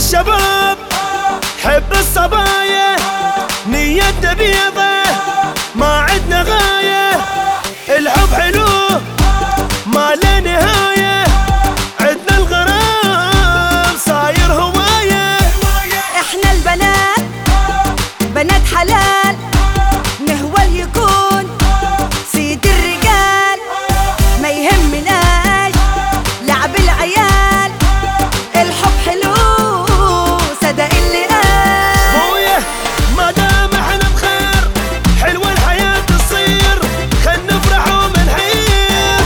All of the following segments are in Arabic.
الشباب حب الصبايا، نيتنا بيضة ما عدنا غاية، الحب حلو ما له نهاية، عدنا الغرام صاير هواية. احنا البنات بنات حلال، نهوى يكون سيد الرجال، ما يهمناش لعب العيال، الحب حلو صدق اللي قال. بويه ما دام احنا بخير، حلوة الحياة تصير، خل نفرح ومنحير.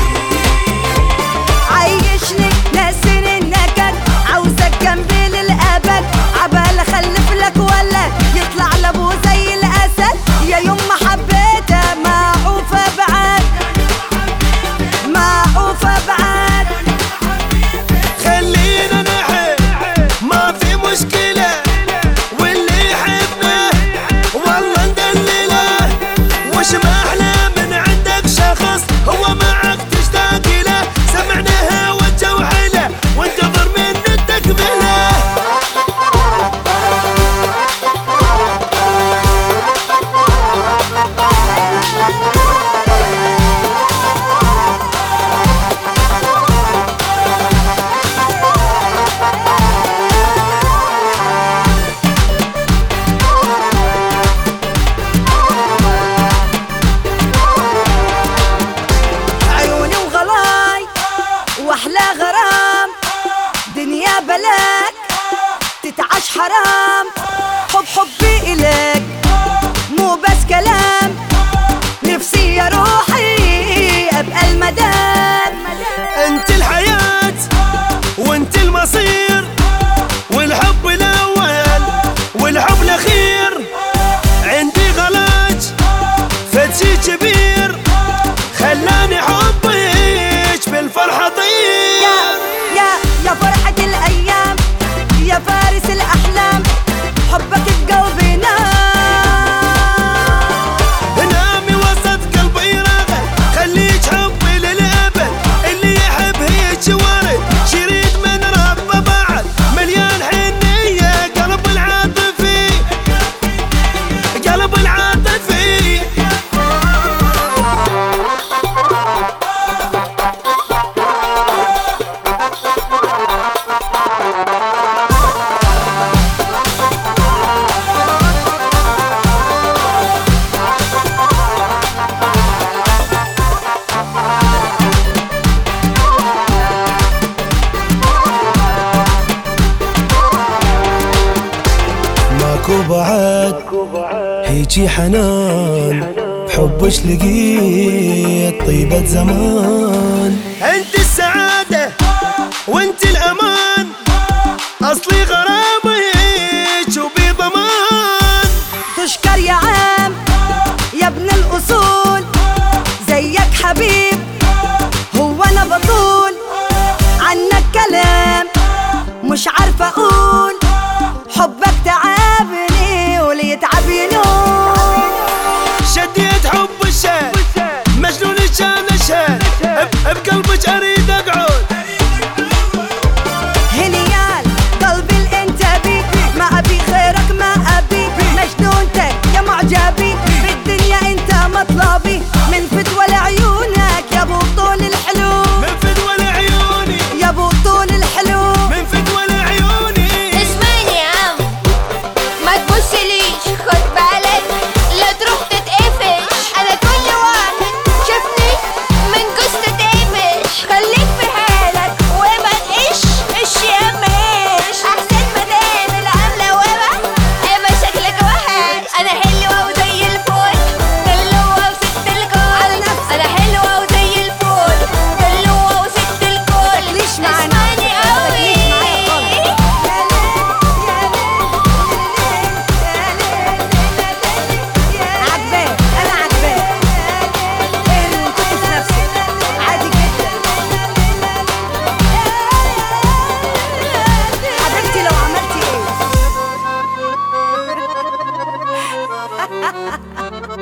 عيشني ناسين النكد، عاوزك جنبي للأبد، عبال اخلف لك ولد يطلع لابو زي الأسد، يا يوم ما حبيته معوفة بعد، معوفة بعد. خلينا نحب ما في مشكلة، واللي يحبنا والله ندلله، وش ما احلى من عندك شخص هو معك تشتاق له، سمعناها والجو حلا وانتظر من التكملة. عيوني وغلاي واحلى غرام، دنيا بلاك تتعش حرام، حبي إليك مو بس كلام، نفسي يا روحي ابقى المدام. انت الحياة وانت المصير، والحب الاول والحب الاخير، عندي غلاج فتشي كبير، خلاني حبك بالفرحة طير. يا فرحة الأيام، يا فارس الأحلام، حبك بقلبي نامي وسط قلبي راغب، خليك حبي للأبد، اللي يحب هيك ورد شريط من ربه بعد، مليان حنية قلب العاطفي، قلب العاطفي. ماكو بعد هيجي حنان، بحبش لقيت طيبة زمان، انت السعادة وانت الامان، اصلي غرامي هيج وبي ضمان. تشكر يا عام يا ابن الأصول، زيك حبيب هو أنا بطول، عنك كلام مش عارفة أقول، حبك تعبني واللي يتعب ينول. شديت حب الشان مجنون الشان الشان، بقلبك اريد اقعد. هنيال قلبي الانتبي، ما ابي غيرك ما ابي، مجنونتك يا معجبي، في الدنيا انت مطلبي، من فتوى لعيونك يا ابو طول الحلو، من فدوى لعيوني يا ابو طول الحلو. من فدوى لعيوني. اسمعني يا عم ما تبصليش، خد بالك لا تروح تتقفش، انا كل واحد شافني من جوز تتقفش، خليك في حالك وما تقش يا ماش، احسن مدام العاملة وما اما شكلك وحش، انا حلوة وزي الفل دلوة وست الكل، انا حلوة وزي الفل دلوة وست الكل. ليش معانا؟ اسمعني قوي عجباك انا عجباك، انت في نفسك عادي جدا، حبيبتي لو عملتي ايه